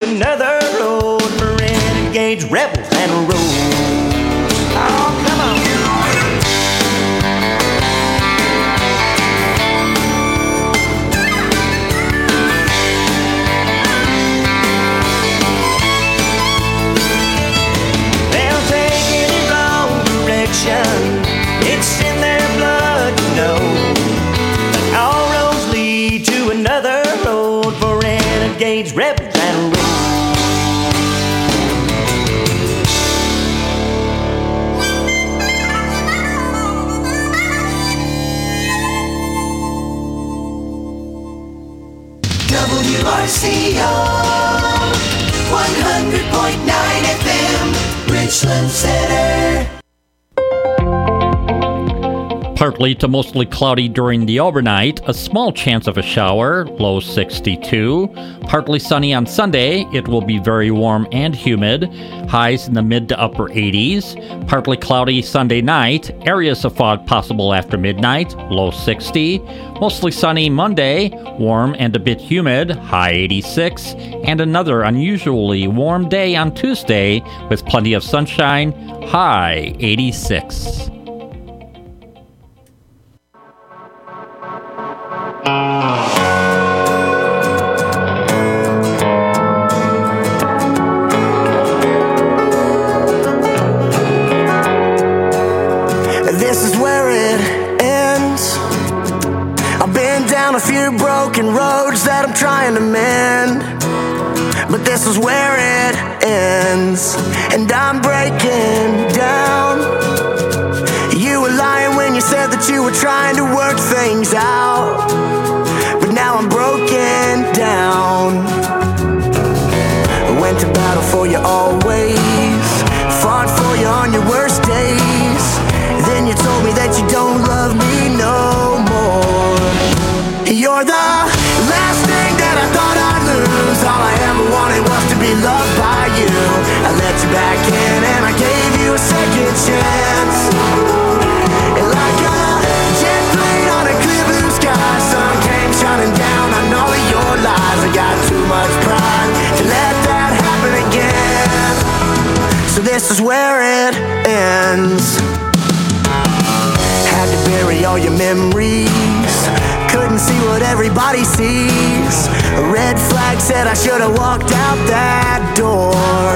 another road for renegades, rebels, and rogues. Oh, come on. They'll take any wrong direction. It's in their blood, you know. But all roads lead to another road for renegades, rebels, and rogues. WRCO 100.9 FM, Richland Center. Partly to mostly cloudy during the overnight, a small chance of a shower, low 62. Partly sunny on Sunday, it will be very warm and humid, highs in the mid to upper 80s. Partly cloudy Sunday night, areas of fog possible after midnight, low 60. Mostly sunny Monday, warm and a bit humid, high 86. And another unusually warm day on Tuesday with plenty of sunshine, high 86. This is where it ends. I've been down a few broken roads that I'm trying to mend, but this is where it ends, and I'm breaking down. You were lying when you said that you were trying to work things out, but now I'm broken down. I went to battle for you always, fought for you on your worst days. Then you told me that you don't love me no more. You're the last thing that I thought I'd lose. All I ever wanted was to be loved by you. I let you back in and I gave you a second chance. And like a jet plane on a clear blue sky, sun came shining down on all of your lies. I got too much pride to let that happen again. So this is where it ends. Had to bury all your memories, couldn't see what everybody sees. A red flag said I should have walked out that door.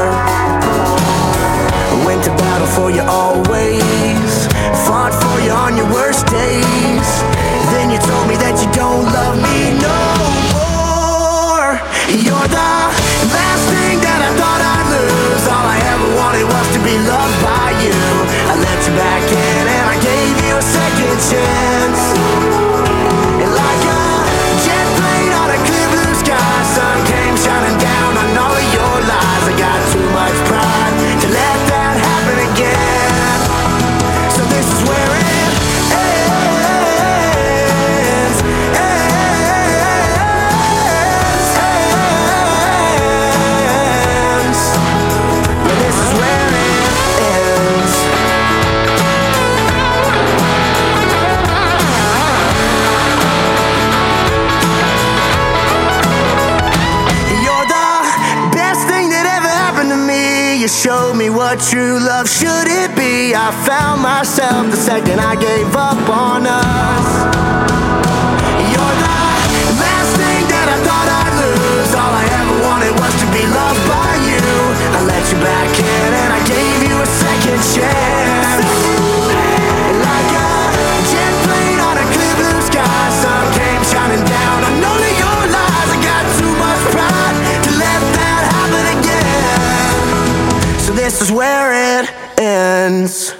I went to battle for you always, fought for you on your worst days. Then you told me that you don't love me no more. You're the last thing that I thought I'd lose. All I ever wanted was to be loved by you. I let you back in and I gave you a second chance. And like a jet plane on a clear blue sky, sun came shining down on all of your lies. I got too much pride to let that happen again. So this is where it ends. Yeah, this is where it ends. You're the best thing that ever happened to me. You showed me what true love should it be. I found myself the second I gave up on us. You're the last thing that I thought I'd lose. All I ever wanted was to be loved by you. I let you back in and I gave you a second chance. And like a jet plane on a clear blue sky, sun came shining down on all of your lies. I got too much pride to let that happen again. So this is where it ends.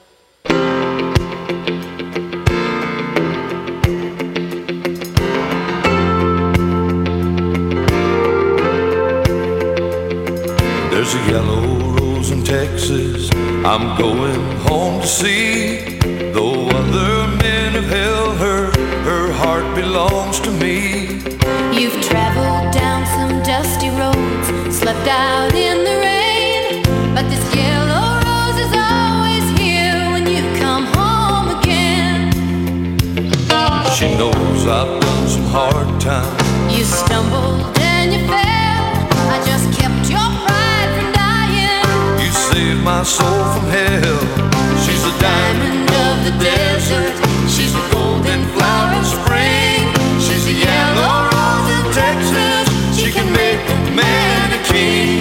There's a yellow rose in Texas I'm going home to see. Though other men have held her, her heart belongs to me. You've traveled down some dusty roads, slept out in the rain, but this yellow rose is always here when you come home again. She knows I've done some hard times. You stumbled and you fell, I just kept my soul from hell. She's a diamond of the desert. She's a golden flower of spring. She's a yellow rose of Texas. She can make a man a king.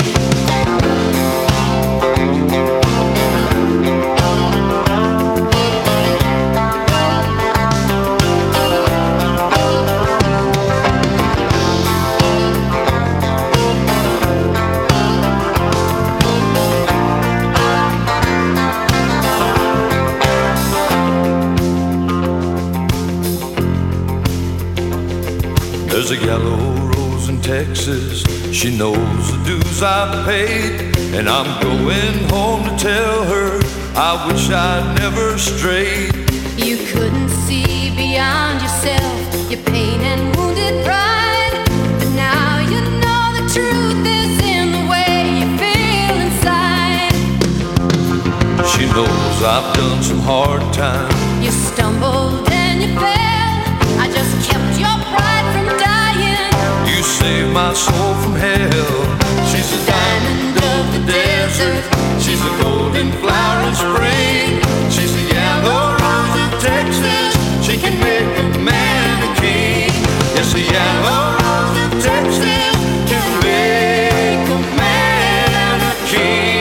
There's a yellow rose in Texas. She knows the dues I've paid, and I'm going home to tell her I wish I'd never strayed. You couldn't see beyond yourself, your pain and wounded pride. But now you know the truth is in the way you feel inside. She knows I've done some hard time. You stumbled and you fell. I just kept your pride from dying. You saved my soul from hell. She's a diamond of the desert. She's a golden flower of spring. She's a yellow rose of Texas. She can make a man a king. Yes, a yellow rose of Texas can make a man a king.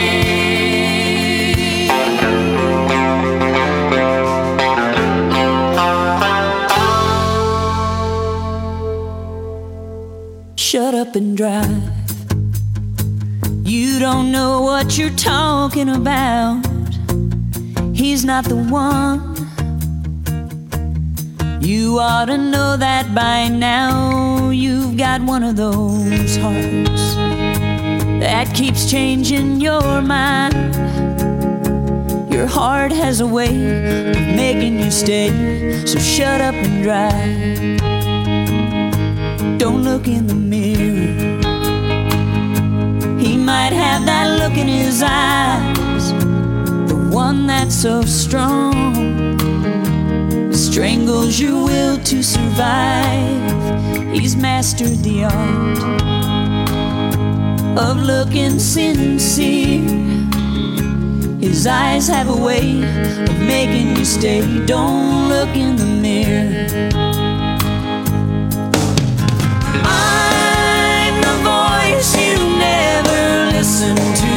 Shut up and drive. You don't know what you're talking about. He's not the one. You ought to know that by now. You've got one of those hearts that keeps changing your mind. Your heart has a way of making you stay. So shut up and drive. Don't look in the mirror. He might have that look in his eyes, the one that's so strong, strangles your will to survive. He's mastered the art of looking sincere. His eyes have a way of making you stay. Don't look in the mirror. I'm the voice you never listened to,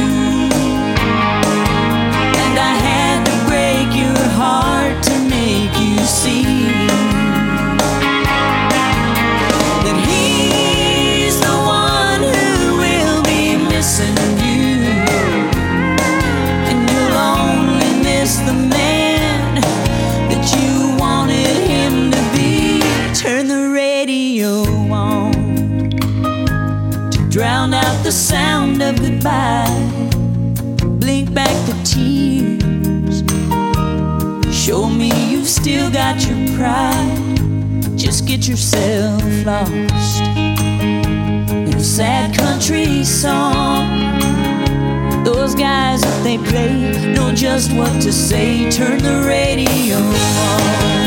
and I had to break your heart to make you see that he's the one who will be missing you, and you'll only miss the man that you wanted him to be. Turn the radio on to drown out the sound of goodbye. Blink back the tears. Show me you've still got your pride. Just get yourself lost in a sad country song. Those guys, if they play, know just what to say. Turn the radio on.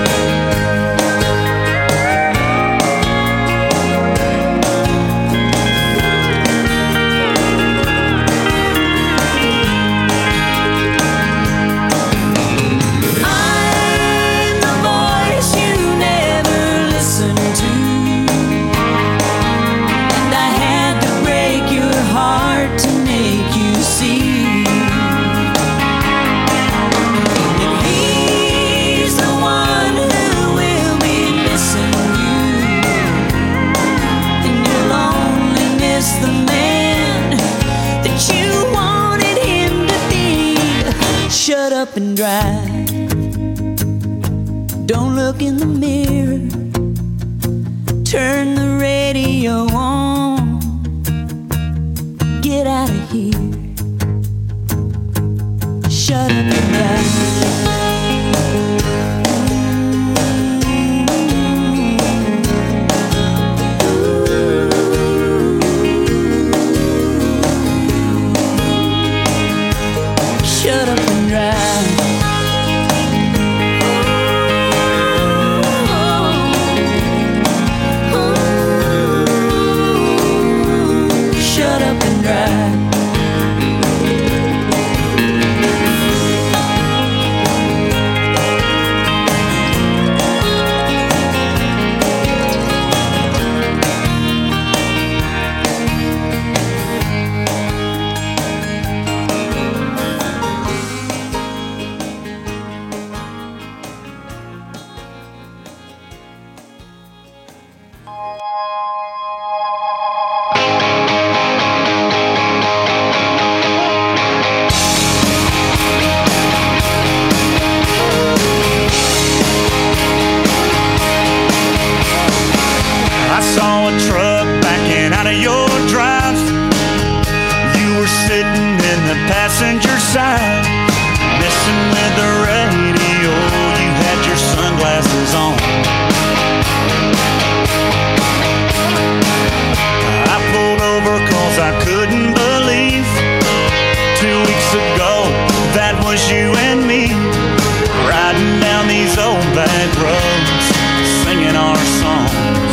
Shut up and drive. Don't look in the mirror. Turn the radio on. Get out of here. Shut up and drive. Shut up and drive. Shut up and drive. passenger side, messing with the radio. You had your sunglasses on. I pulled over 'cause I couldn't believe 2 weeks ago that was you and me, riding down these old back roads, singing our songs.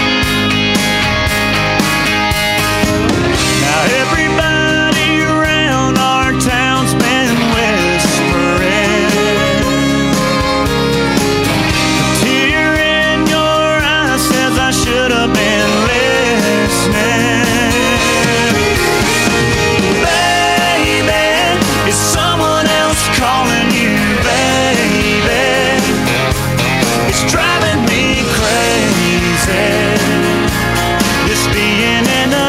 Now everybody around our town's been whispering. A tear in your eye says I should have been listening. Baby, is someone else calling you, baby? It's driving me crazy, this being in the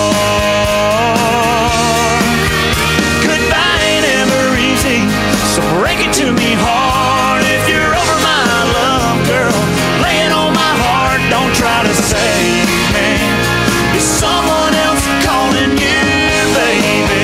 dark. Goodbye ain't ever easy, so break it to me hard. If you're over my love, girl, lay it on my heart. Don't try to save me. Is someone else calling you, baby?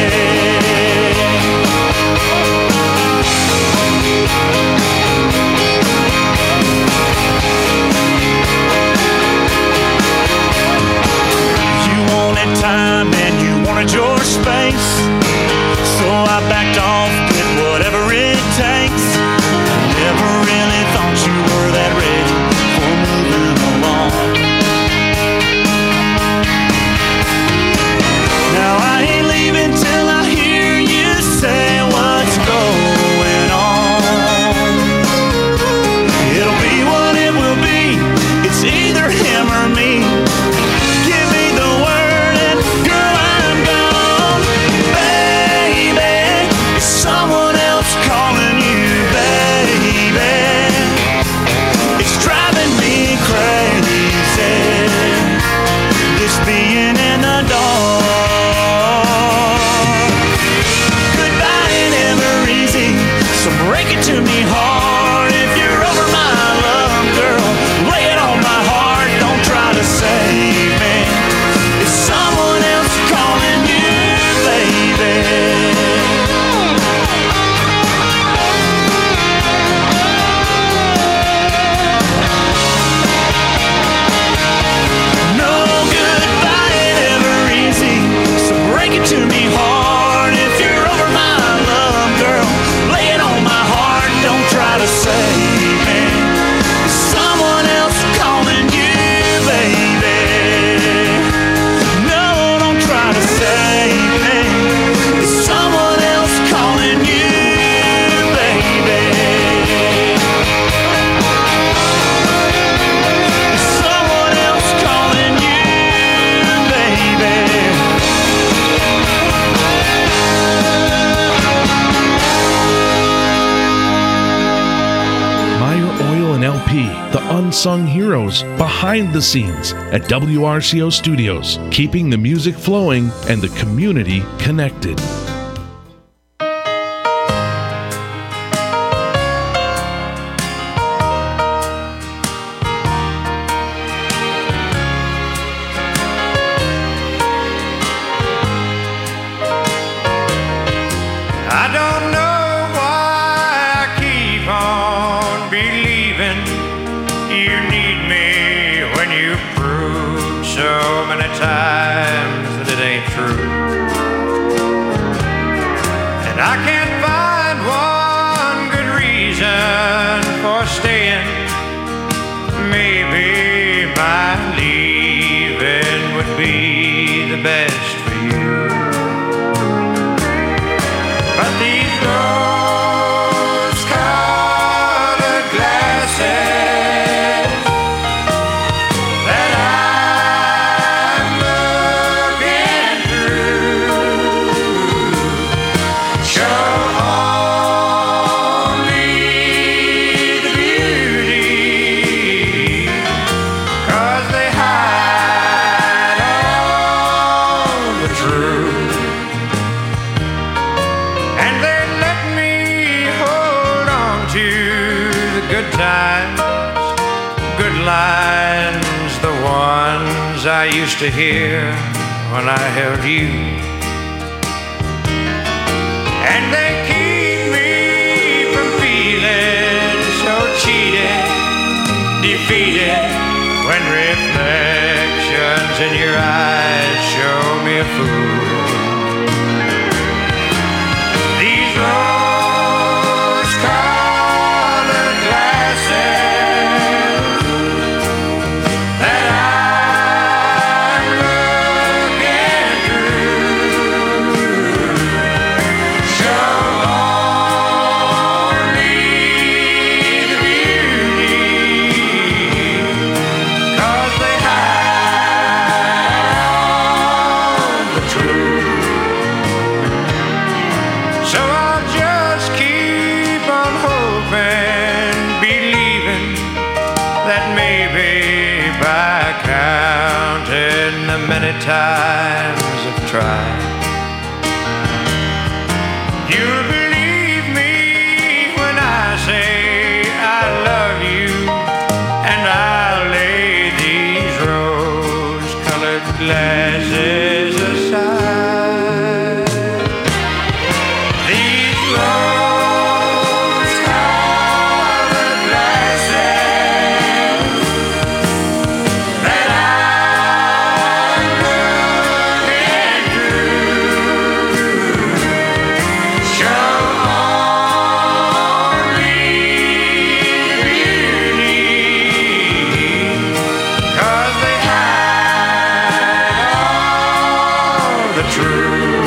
You wanted time and you wanted your space, so I backed off, did whatever it takes. Never really thought you were that ready for moving along. Now I ain't leaving till I hear you say what's going on. It'll be what it will be, it's either him or me. Give me the word and girl, I'm gone. Baby, is someone else calling you, baby? It's driving me crazy, this being in the dark. Goodbye ain't ever easy, so break it to me hard. If you're over my love, girl, lay it on my heart. Don't try to save me. Is someone else calling you, baby? No, goodbye ain't ever easy, so break it to me hard. If you're over my love, girl, lay it on my heart. Don't try to save me. Is someone else calling you, baby? No, don't try to save me. Is someone else calling you, baby? Is someone else calling you, baby? Meyer Oil and LP, the unsung heroes behind the scenes at WRCO Studios, keeping the music flowing and the community connected. I don't know why I keep on believing you need me when you prove so many times that it ain't true. And I can't find one good reason for staying. Maybe my leaving would be the best for you. But these rose-colored glasses that I'm looking through show only the beauty, 'cause they hide all the truth. And they let me hold on to the good times, good lines, the ones I used to hear when I held you. defeated when reflections in your eyes show me a fool. These rose-colored glasses that I'm looking through show only the beauty, 'cause they hide the truth. So I'll just keep on hoping, believing that maybe by counting the many times I've tried, you'll believe me when I say I love you, and I'll lay these rose-colored glasses aside. These rose-colored glasses that I'm looking through show only beauty, 'cause they hide all the truth.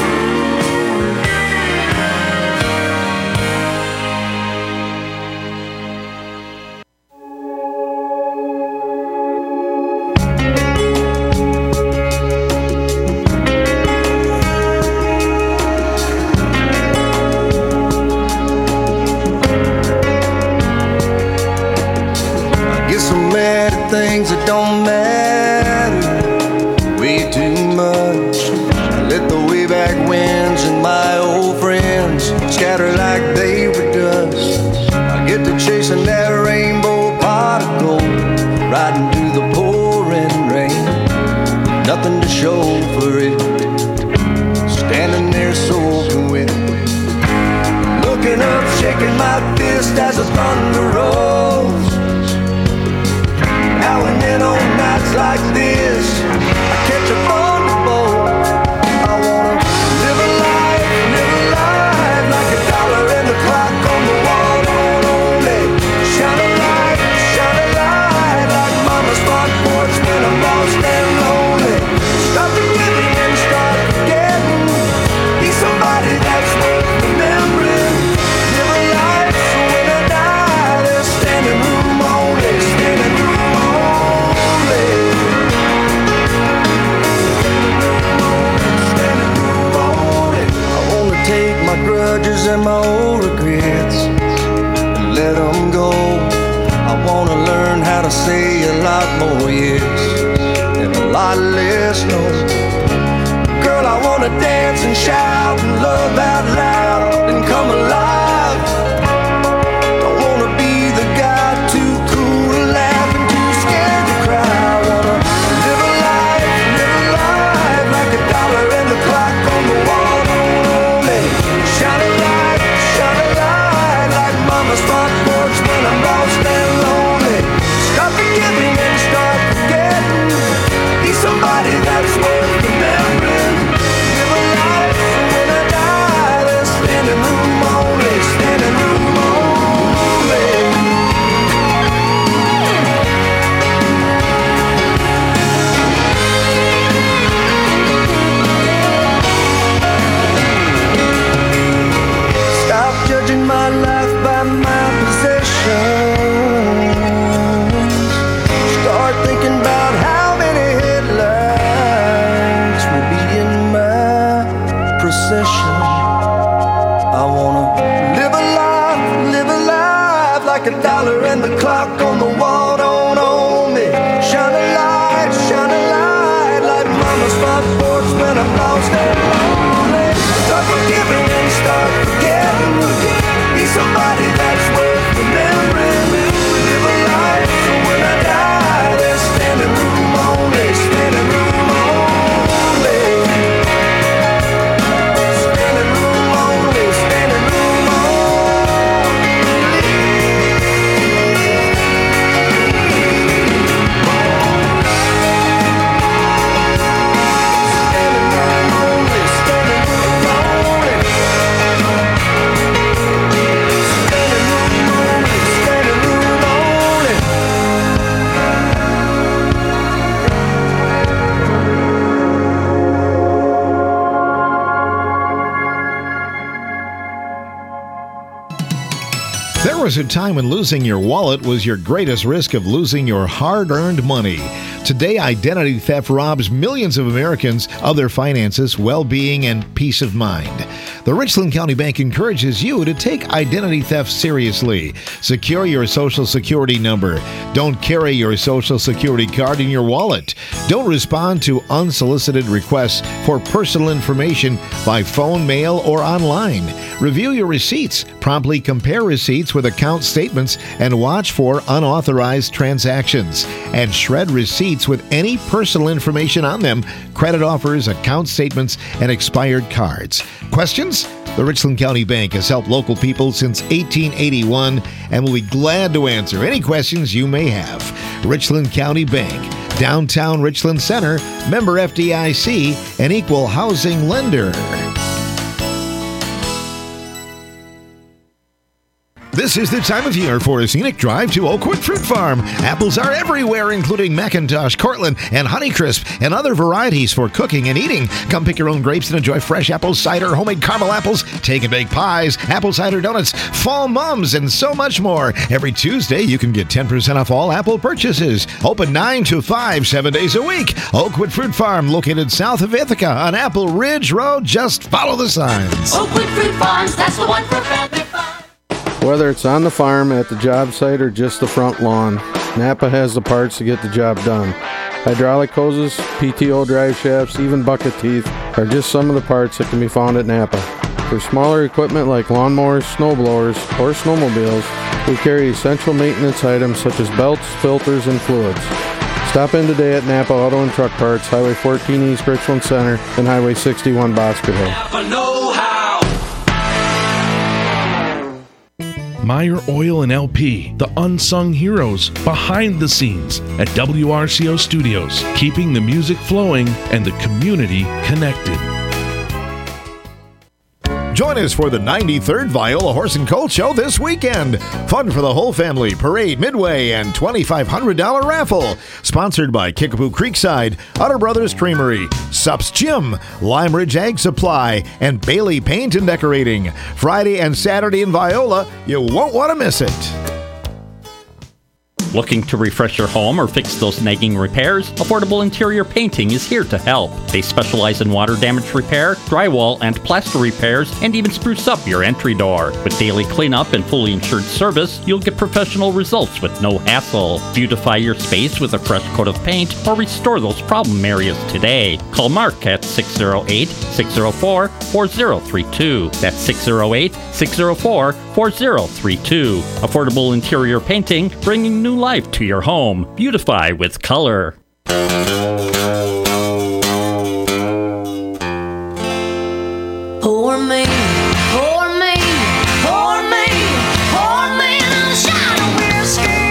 Get so mad at things that don't matter way too much. I let the way back winds and my old friends scatter like they were dust. I get to chasing that rainbow pot of gold, riding through the pouring rain. Nothing to show for it, standing there soaking wet. Looking up, shaking my fist as the thunder rolls. Now and then on nights like this, I catch a thunderbolt. I wanna live a life like a dollar in the clock on the wall. Only shine a light like mama's front porch when I'm lost and lonely. Stop forgiving and start forgetting. Be somebody that's worth remembering. Live a life so when I die, there's standing room only, standing room only. Standing room only. I wanna take my grudges and my old regrets and let them go. I wanna learn how to say a lot more yes and a lot less no. Girl, I wanna dance and shout and love out loud and come alive. Don't wanna be the guy too cool to laugh and too scared to cry. I wanna live a life like a dollar in the clock on the wall. Only shine a light like mama's front porch when I'm lost and lonely. Stop forgiving and start forgetting. Be somebody that's worth remembering. Live a life so when I die, there's standing room only, standing room only. Stop judging my life by my possessions. Start thinking about how many headlights will be in my procession. I wanna live a life like a dollar and the clock on the wall don't own me. Shine a light like mama's front porch when I'm lost and lonely. Start forgiving and start forgetting. Be somebody that's worth remembering. Live a life so when I die, there's standing room only, standing room only. Standing was a time when losing your wallet was your greatest risk of losing your hard-earned money. Today, identity theft robs millions of Americans of their finances, well-being, and peace of mind. The Richland County Bank encourages you to take identity theft seriously. Secure your Social Security number. Don't carry your Social Security card in your wallet. Don't respond to unsolicited requests for personal information by phone, mail, or online. Review your receipts. Promptly compare receipts with account statements and watch for unauthorized transactions. And shred receipts with any personal information on them, credit offers, account statements, and expired cards. Questions? The Richland County Bank has helped local people since 1881 and will be glad to answer any questions you may have. Richland County Bank, downtown Richland Center, member FDIC, an equal housing lender. This is the time of year for a scenic drive to Oakwood Fruit Farm. Apples are everywhere, including McIntosh, Cortland, and Honeycrisp, and other varieties for cooking and eating. Come pick your own grapes and enjoy fresh apple cider, homemade caramel apples, take and bake pies, apple cider donuts, fall mums, and so much more. Every Tuesday, you can get 10% off all apple purchases. Open 9 to 5, 7 days a week. Oakwood Fruit Farm, located south of Ithaca on Apple Ridge Road. Just follow the signs. Oakwood Fruit Farms, that's the one for family fun. Whether it's on the farm, at the job site, or just the front lawn, Napa has the parts to get the job done. Hydraulic hoses, PTO drive shafts, even bucket teeth are just some of the parts that can be found at Napa. For smaller equipment like lawnmowers, snowblowers, or snowmobiles, we carry essential maintenance items such as belts, filters, and fluids. Stop in today at Napa Auto and Truck Parts, Highway 14 East Richland Center, and Highway 61 Boxer Hill. Napa know-how. Meyer Oil and LP, the unsung heroes behind the scenes at WRCO Studios, keeping the music flowing and the community connected. Join us for the 93rd Viola Horse and Colt Show this weekend. Fun for the whole family, parade, midway, and $2,500 raffle. Sponsored by Kickapoo Creekside, Utter Brothers Creamery, Sups Gym, Lime Ridge Ag Supply, and Bailey Paint and Decorating. Friday and Saturday in Viola. You won't want to miss it. Looking to refresh your home or fix those nagging repairs? Affordable Interior Painting is here to help. They specialize in water damage repair, drywall and plaster repairs, and even spruce up your entry door. With daily cleanup and fully insured service, you'll get professional results with no hassle. Beautify your space with a fresh coat of paint or restore those problem areas today. Call Mark at 608-604-4032. That's 608-604-4032. Affordable Interior Painting, bringing new life to your home. Beautify with color. Poor me, poor me, poor me, poor me in the shine of whiskey.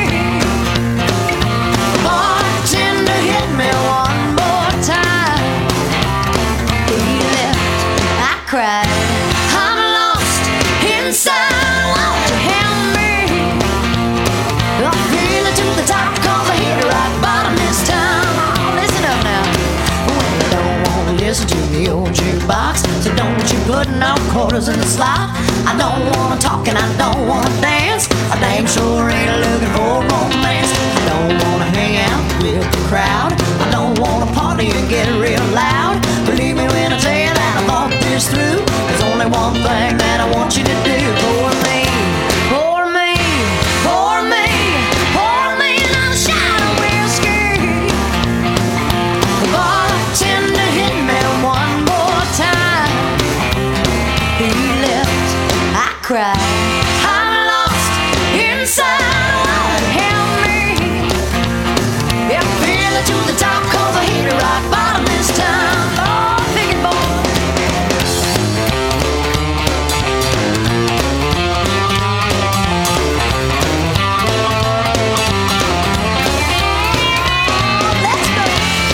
Bartender hit me one more time. He left, I cried, I'm lost inside. Won't you help me? I'm feeling to the top, 'cause I hit the rock bottom this time. Listen up now. Well, I don't wanna listen to the old jukebox, so don't you put no quarters in the slot. I don't wanna talk and I don't wanna dance. I damn sure ain't looking for romance. I don't wanna hang out with the crowd. I don't wanna party and get real loud. Believe me when I tell you that I thought this through. There's only one thing that I want you to do. For me, for me, for me, for me, not a shot of whiskey. The bartender hit me one more time. He left, I cried, I'm lost inside. Lord, help me. Yeah, feel it to the top, 'cause I hit the rock bottom this time. Lord, pick it, boy. Let's go.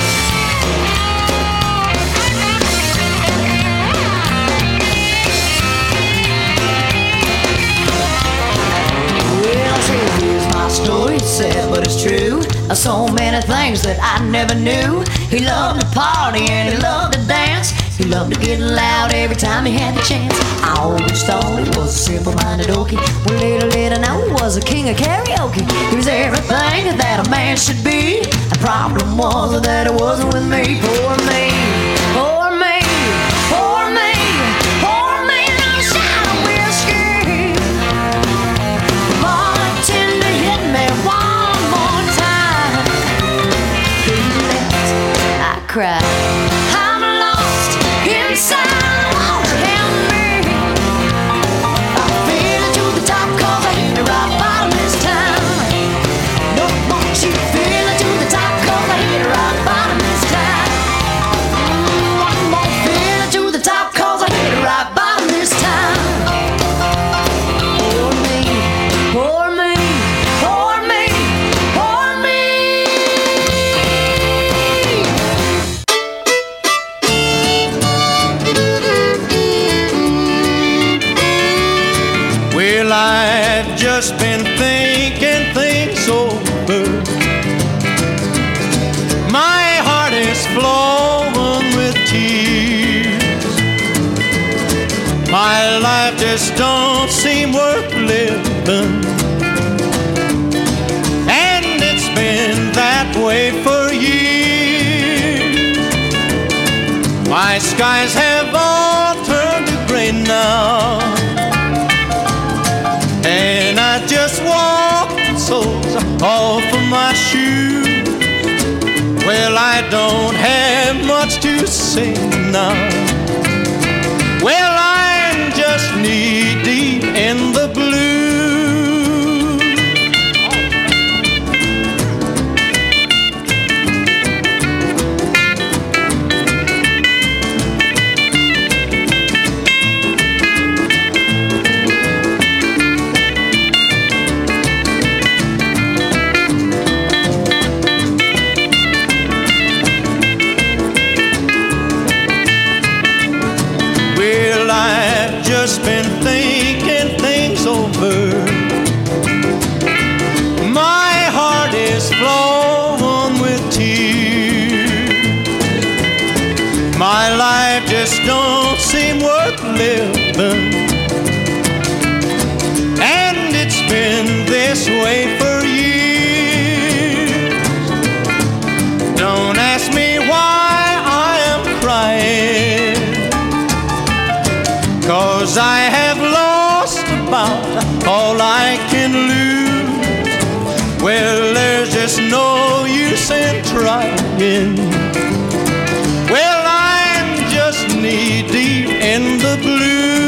Well, here's my story, it's sad but it's true. So many things that I never knew. He loved to party and he loved to dance. He loved to get loud every time he had the chance. I always thought he was a simple-minded okie. Well, little did I know he was a king of karaoke. He was everything that a man should be. The problem was that it wasn't with me. Poor me, poor me, poor me, poor me. I'm shouting whiskey. Bartender, hit me one more time. He left, I cried. I'm lost inside. Won't you help me? I feel it to the top 'cause I hit the rock bottom this time. No, won't you feel it to the top 'cause I hit the rock bottom this time. One more, feel it to the top 'cause I hit the rock bottom this time. Poor me, poor me, poor me, poor me. Well, I've just been thinking things over. My heart is flowing with tears. My life just don't seem worth living. And it's been that way for years. My skies have all turned to gray now. And I just walked the soles off of my shoes. Well, I don't have much to say now. Well, I'm just knee deep in the blues. Well, I've just been thinking things over. My heart is flowing with tears. My life just don't seem worth living. And it's been this way for years. Don't ask me why I am crying, 'cause I have lost about all I can lose. Well, there's just no use in trying. Well, I'm just knee deep in the blues.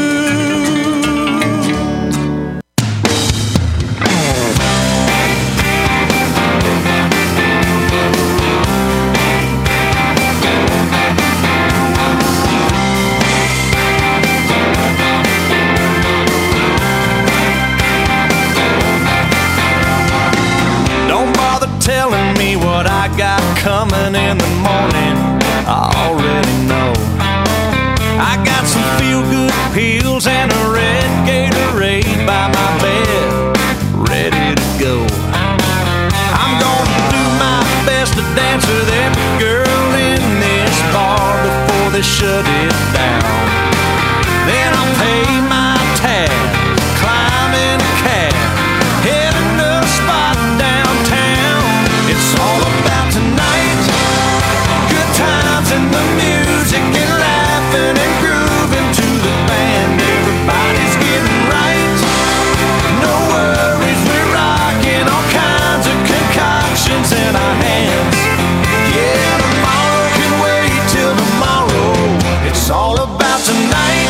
Don't bother telling me what I got coming in the morning. I already know. I got some feel-good pills and a red Gatorade by my bed, ready to go. I'm gonna do my best to dance with every girl in this bar before they shut it down. Then I'll pay my tab, climb in a cab, heading to a spot downtown. It's all about tonight, good times and the music and laughing and grooving to the band. Everybody's getting right, no worries, we're rocking all kinds of concoctions in our hands. Yeah, tomorrow can wait till tomorrow. It's all about tonight.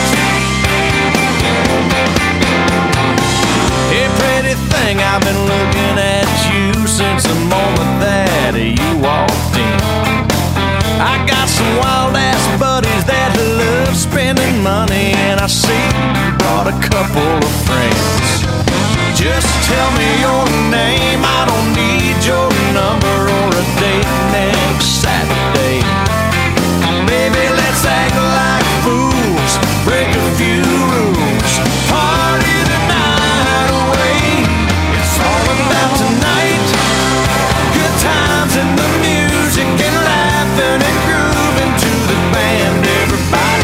Hey, pretty thing, I've been looking at you since the moment that you walked in. I got some wild-ass buddies that love spending money, and I see you brought a couple of friends. Just tell me your name, I don't need your number or a date next Saturday. Baby, let's act like fools, break a few rules, party the night away. It's all about tonight, good times and the music and laughing and grooving to the band. Everybody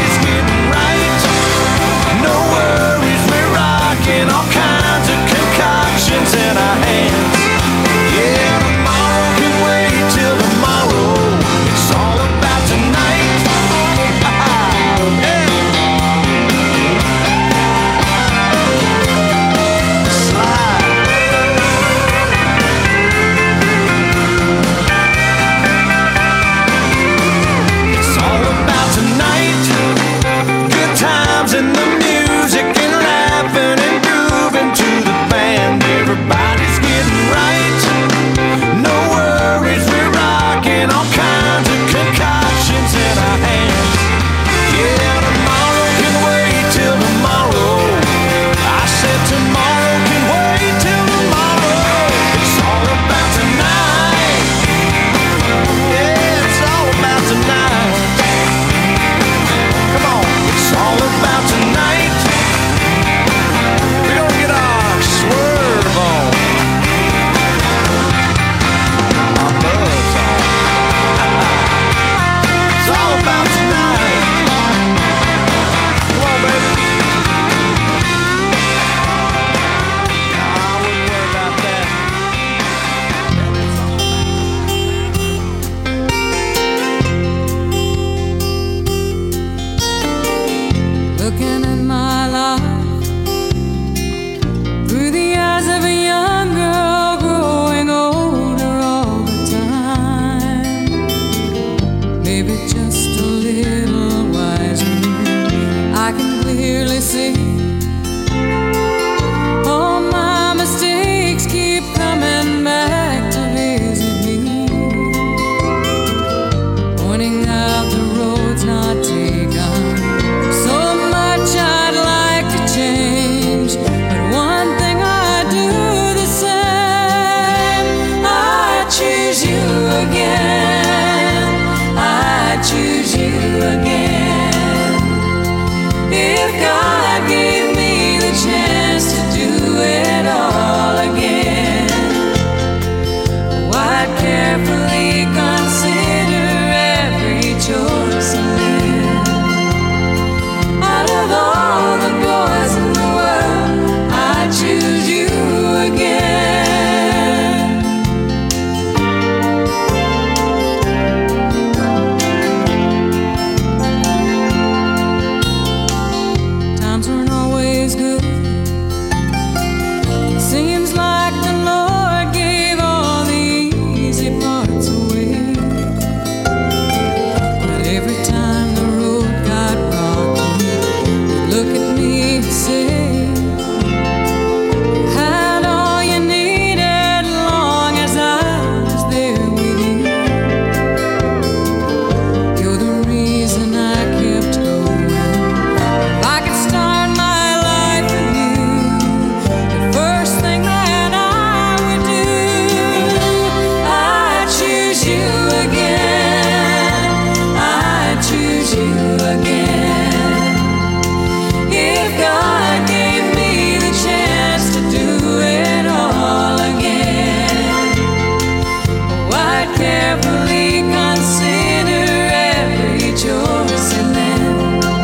looking at my life through the eyes of a young girl growing older all the time. Maybe just a little wiser, I can clearly see all my mistakes keep coming back to visit me, pointing out the roads not taken. So much I'd like to change, but one thing I do the same. I choose you again, I choose you again. If God gave me the chance to do it all again, oh, I'd carefully consider every choice I made. Out of all the boys in the world, I choose you again. Times weren't always good. Seems like the Lord gave all the easy parts away. But every time the road got rocky, He'd look at me and say, "You had all you needed long as I was there with you. You're the reason I kept going. If I could start my life anew, the first thing that I would do, I choose you again, I choose you again. If God gave me the chance to do it all again, oh, I'd carefully consider every choice and then,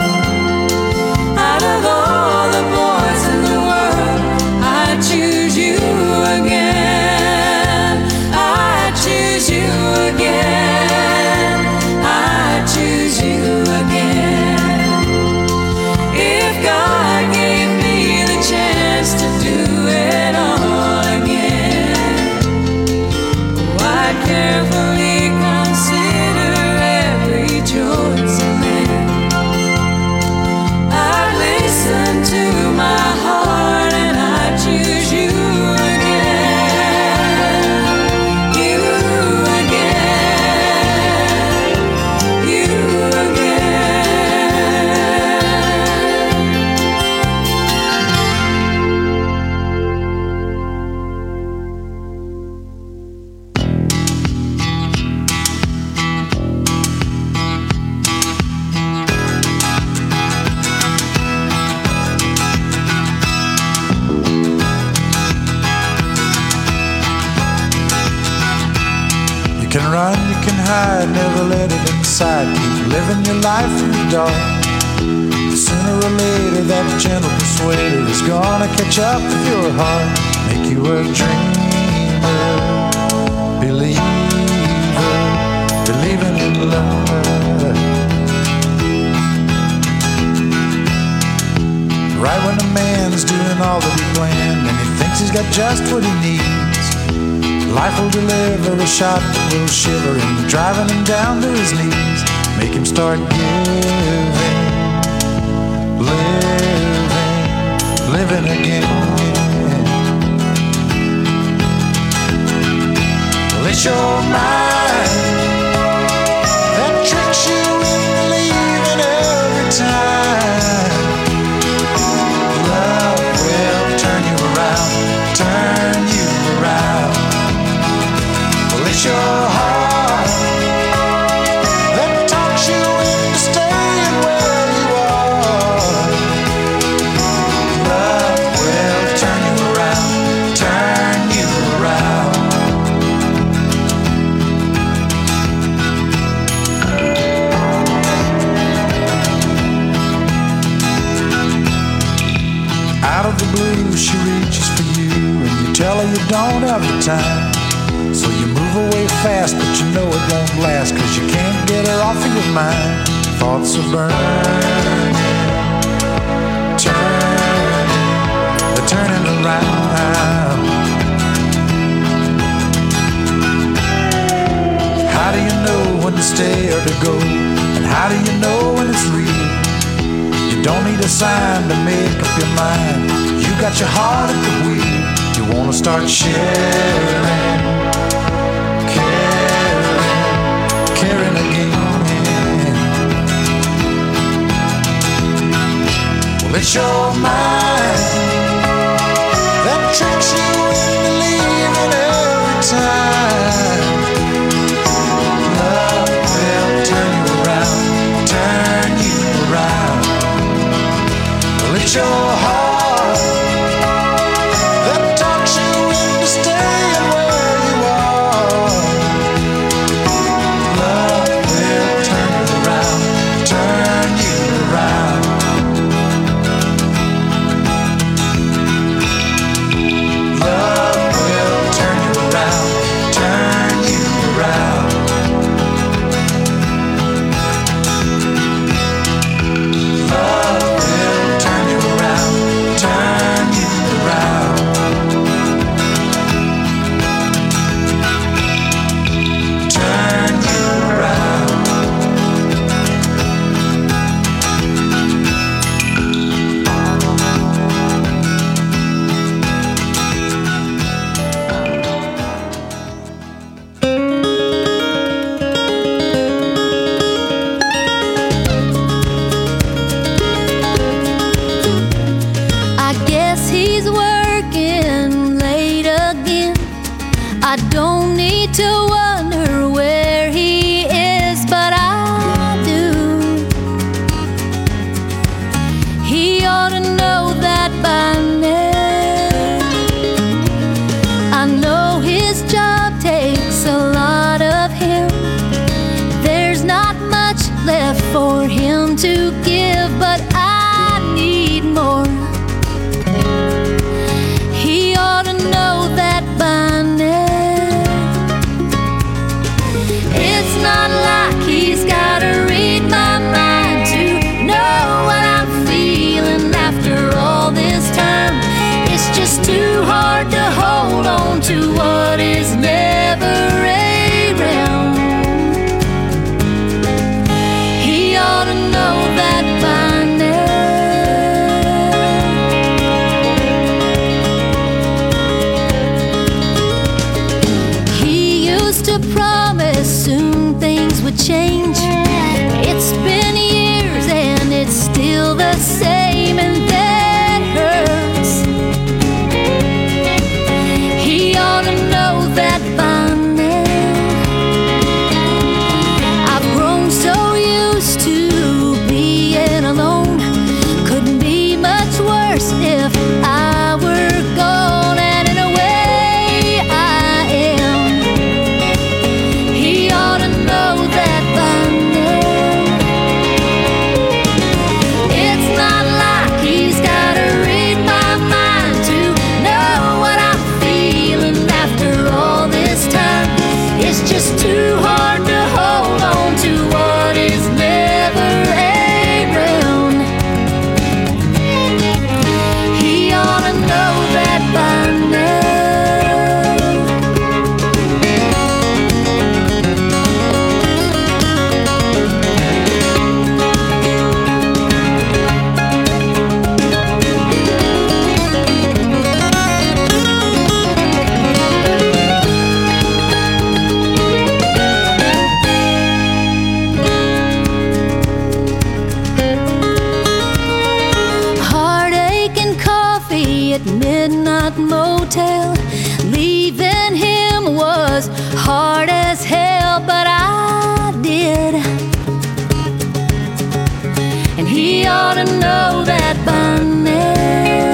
out of all the boys in the world, I choose you again, I choose you again, I choose you again. If God gave me the chance to do it all again, oh, I'd carefully consider every choice I made. I'd listen to my heart and I'd choose you again, you again, you again. You can run, you can hide, never let it inside. Keep living your life in the dark. Sooner or later that gentle persuader is gonna catch up with your heart. Make you a dreamer, believer, believing in love. Right when a man's doing all that he planned and he thinks he's got just what he needs, life will deliver a shot that will shiver him, driving him down to his knees. Make him start giving, living again. Well, it's your mind that tricks you in believing every time. Love will turn you around, turn you around. Well, it's your heart that talks you into staying where you are. Love will turn you around, turn you around. Out of the blue, she reaches for you, and you tell her you don't have the time. So you move away fast, but you know it won't last, 'cause you can't get her off of your mind. Thoughts are burning, around. How do you know when to stay or to go? And how do you know when it's real? You don't need a sign to make up your mind. You got your heart at the wheel. You wanna start sharing, caring again. Well, it's your mind that tricks you into believing every time. Love will turn you around, turn you around. Well, it's your heart that talks you into staying where you are. Love will turn you around, turn you around. Love will turn you around, turn you around. Love will turn you around, turn you around. Turn you around. I guess he's working late again. I don't need to wonder where he is, but I do. He ought to know that by now. I know his job takes a lot of him. There's not much left for him to give, but I need more. He ought to know that by now. It's not like he's gotta read my mind to know what I'm feeling after all this time. It's just too hard to hold on to what is never around. He ought to know that by now. He used to promise soon things would change. It's been years and it's still the same, and that hurts. He ought to know that by now. I've grown so used to being alone. Couldn't be much worse if I were gone, and in a way I am. He ought to know that by now. It's not like he's gotta read my mind to know what I'm feeling after all this time. It's just too hard to hold on to what is never around. He ought to know that by now. Heartache and coffee at Midnight Motel. Leaving him was hard as hell, but I did. And he ought to know that by now.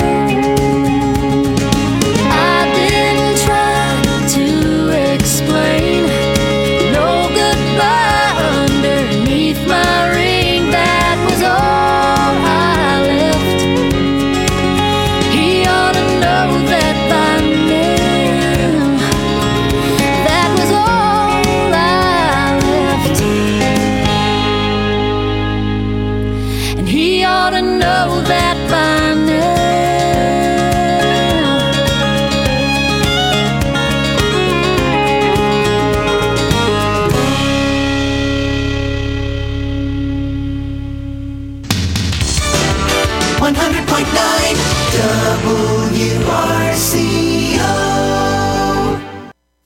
I didn't try to explain. No goodbye underneath my ring. That was all I left. He ought to know that by now. That was all I left. And he ought to know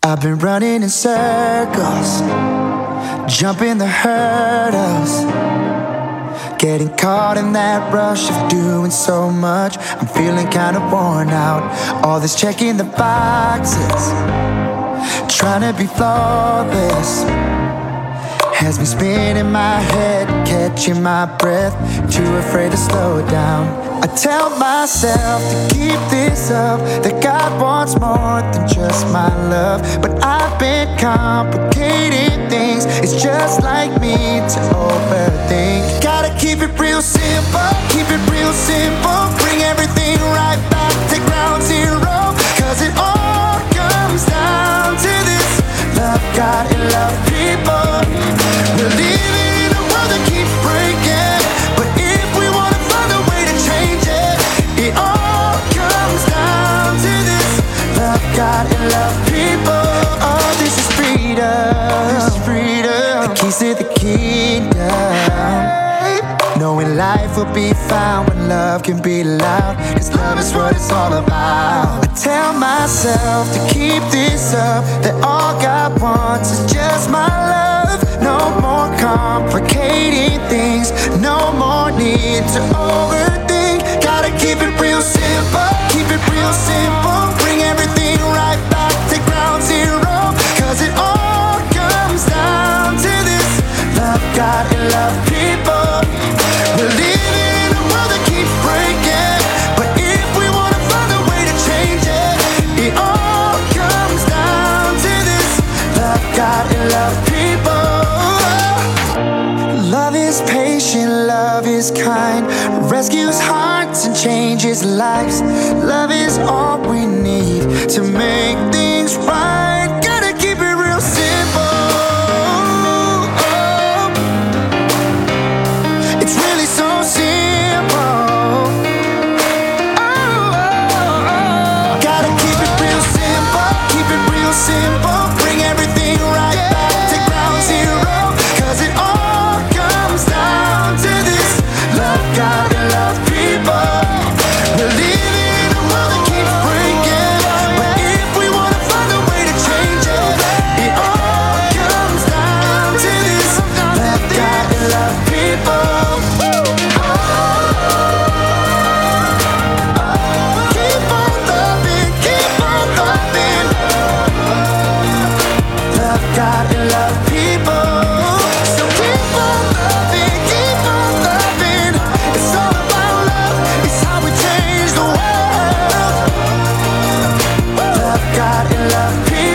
I've been running in circles, jumping the hurdles, getting caught in that rush of doing so much. I'm feeling kinda worn out. All this checking the boxes, trying to be flawless, has me spinning my head, catching my breath, too afraid to slow it down. I tell myself to keep this up, that God wants more than just my love. But I've been complicating things, it's just like me to overthink. Gotta keep it real simple, keep it real simple. Bring everything right back to ground zero, cause it all comes down to this: love God and love people. We're living in a world that keeps breaking, but if we wanna find a way to change it, it all comes down to this: love God and love people. Oh, this is freedom, this is freedom. The keys to the kingdom. Knowing life will be found when love can be loud, cause love is what it's all about. I tell myself to keep this up, that all God wants is just my love. No more complicating things, no more need to overthink. Gotta keep it real simple, keep it real simple. Bring everything right back to ground zero, cause it all comes down to this: love God and love people. We're living in a world that keeps breaking, but if we wanna find a way to change it, it all comes down to this: love God and love people. Love is patient, love is kind, rescues hearts and changes lives. Love is all we need to make things right. Gotta keep it real simple. It's really so simple. Gotta keep it real simple, keep it real simple. Bring everything right back to ground zero, cause it all comes down to this: love God and love people. We're living in a world that keeps breaking, but if we wanna find a way to change it, it all comes down to this: love God and love people. Keep on loving, keep on loving. Love God and love people. So keep on loving, keep on loving. It's all about love, it's how we change the world. Love God and love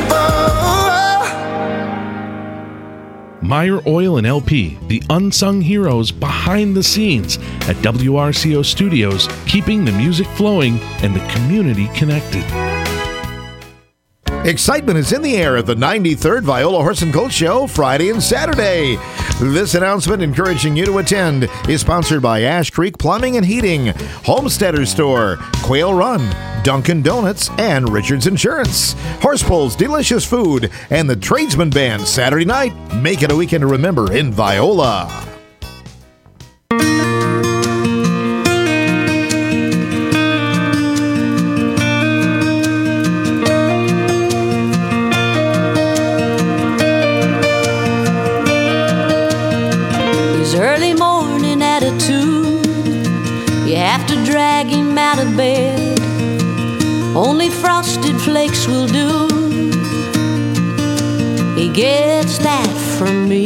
people. Meyer Oil and LP, the unsung heroes behind the scenes at WRCO Studios, keeping the music flowing and the community connected. Excitement is in the air at the 93rd Viola Horse and Coach Show Friday and Saturday. This announcement, encouraging you to attend, is sponsored by Ash Creek Plumbing and Heating, Homesteader Store, Quail Run, Dunkin' Donuts, and Richards Insurance. Horse Pulls, delicious food, and the Tradesman Band Saturday night. Make it a weekend to remember in Viola. His early morning attitude, you have to drag him out of bed. Only frosted flakes will do. He gets that from me.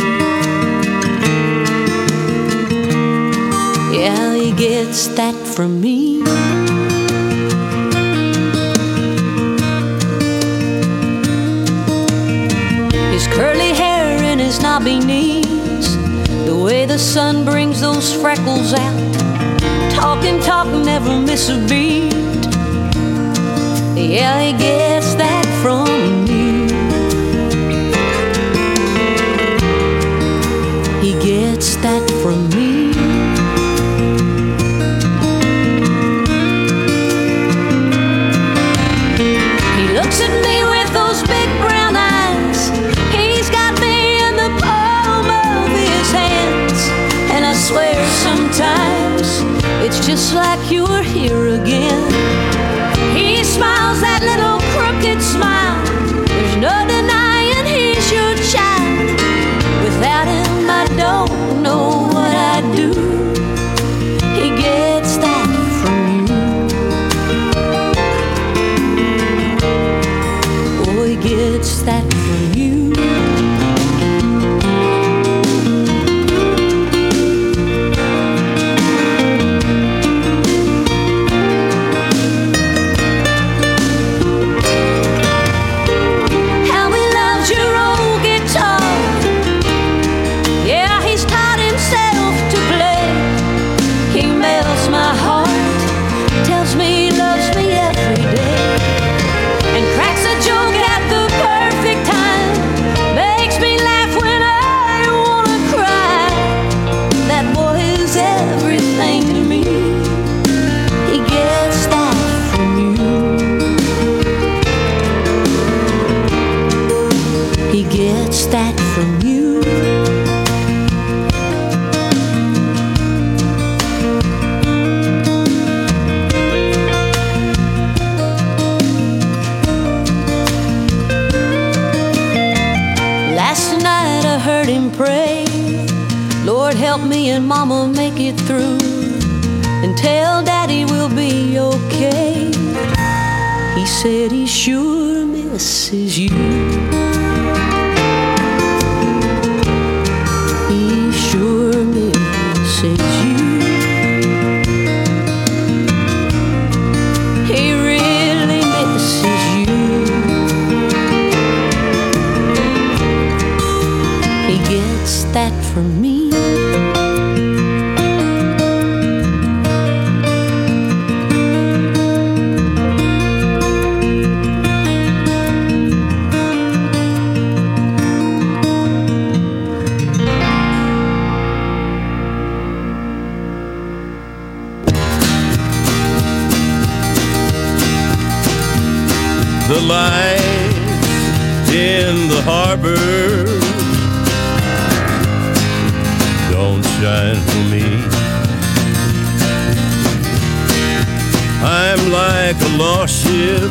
Yeah, he gets that from me. His curly hair and his knobby knees, the way the sun brings those freckles out. Talk, never miss a beat. Yeah, he gets that from you. He gets that from me. He looks at me with those big brown eyes. He's got me in the palm of his hands. And I swear sometimes it's just like you're here again. He smiles that little crooked smile. There's help me and Mama make it through, and tell Daddy we'll be okay. He said he sure misses you. He sure misses you. He really misses you. He gets that from me. The lights in the harbor don't shine for me. I'm like a lost ship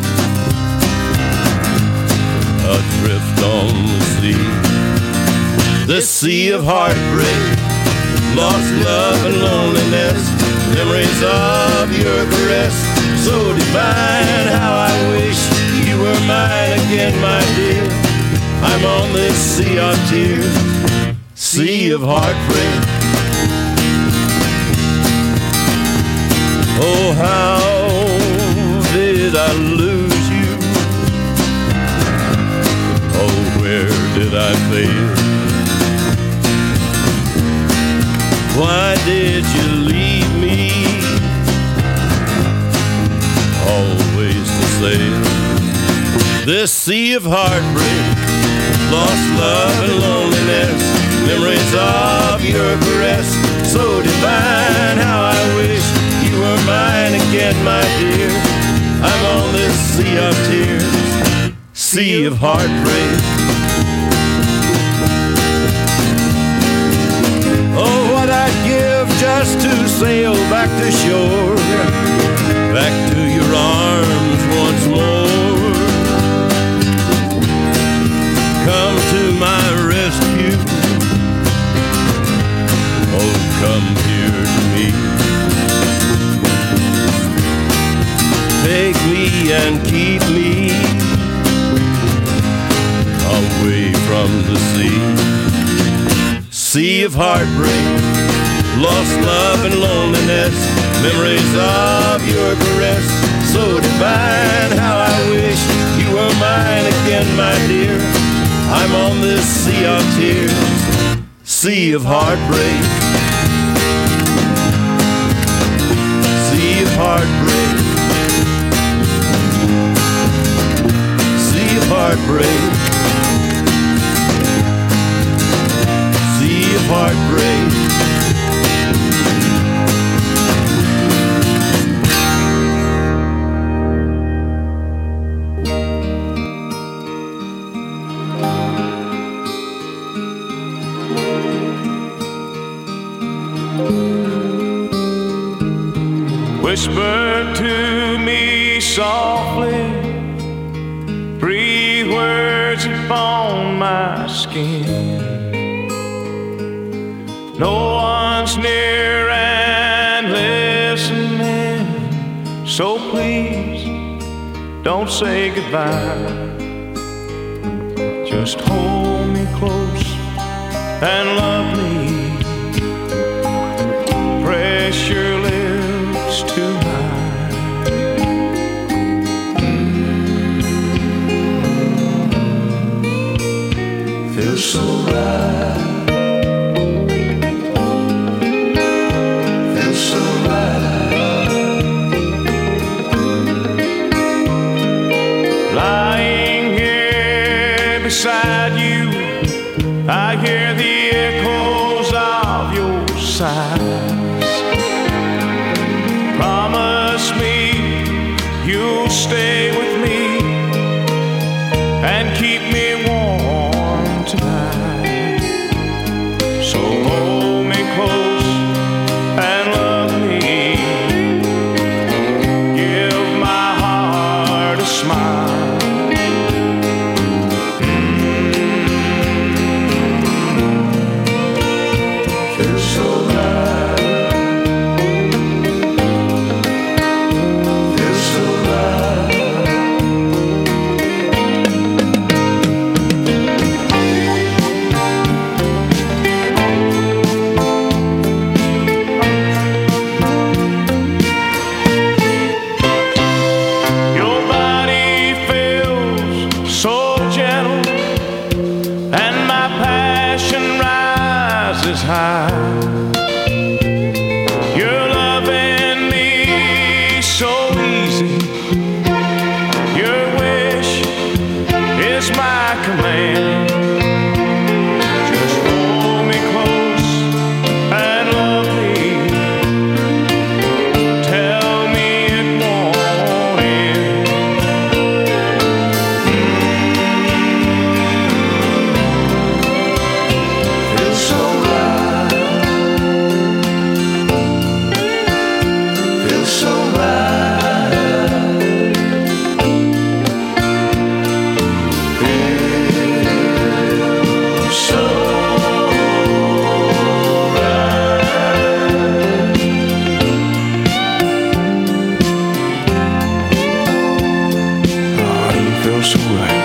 adrift on the sea. The sea of heartbreak, lost love and loneliness, memories of your caress, so divine. How I wish you were mine again, my dear. I'm on this sea of tears, sea of heartbreak. Oh, how did I lose you? Oh, where did I fail? Why did you leave me always to sail? This sea of heartbreak, lost love and loneliness, memories of your caress, so divine. How I wish you were mine again, my dear. I'm on this sea of tears, sea of heartbreak. Oh, what I'd give just to sail back to shore, back to your arms once more. Come to my rescue, oh, come here to me. Take me and keep me away from the sea. Sea of heartbreak, lost love and loneliness, memories of your caress, so divine. How I wish you were mine again, my dear. I'm on this sea of tears, sea of heartbreak, sea of heartbreak, sea of heartbreak, sea of heartbreak. Whisper to me softly, breathe words upon my skin. No one's near and listening, so please don't say goodbye. Just hold me close and love me. Press your lips to mine. Feels so right. Feels so right. Lying here beside you, I hear the echoes of your sighs. Promise me you'll stay with me and keep me warm tonight. So hold me close and love me. Give my heart a smile. Feels so so right.